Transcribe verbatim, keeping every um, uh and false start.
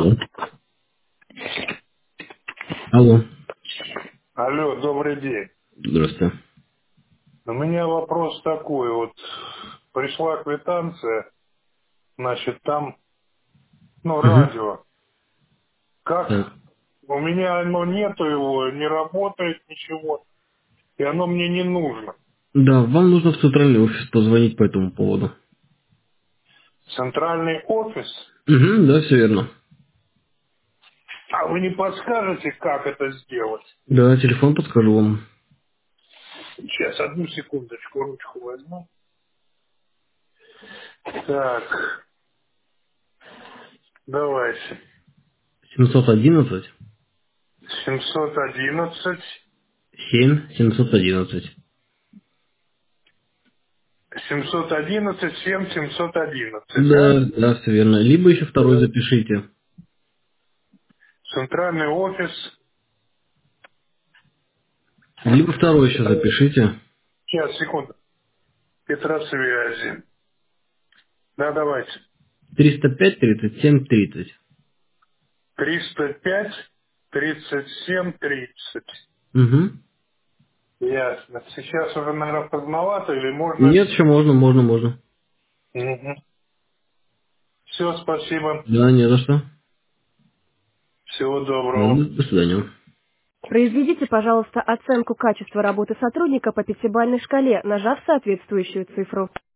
Алло. Алло. Алло, добрый день. Здравствуйте. У меня вопрос такой. Вот пришла квитанция, значит, там, ну, Угу. радио. Так. Как? У меня оно нету его, не работает ничего, и оно мне не нужно. Да, вам нужно в центральный офис позвонить по этому поводу. Центральный офис. Угу, да, все верно. А вы не подскажете, как это сделать? Да, телефон подскажу вам. Сейчас, одну секундочку, ручку возьму. Так, давайте. семьсот одиннадцать семьсот одиннадцать, семь семьсот одиннадцать. семьсот одиннадцать, семь семьсот одиннадцать, да? Да, да, все верно. Либо еще второй запишите. Центральный офис. Либо второй еще запишите. Сейчас, секунду. Петросвязи. Да, давайте. триста пять тридцать семь тридцать. триста пять, тридцать семь, тридцать. Угу. Ясно. Сейчас уже, наверное, поздновато или можно? Нет, еще можно, можно, можно. Угу. Все, спасибо. Да, не за что. Всего доброго. Ладно, до свидания. Произведите, пожалуйста, оценку качества работы сотрудника по пятибалльной шкале, нажав соответствующую цифру.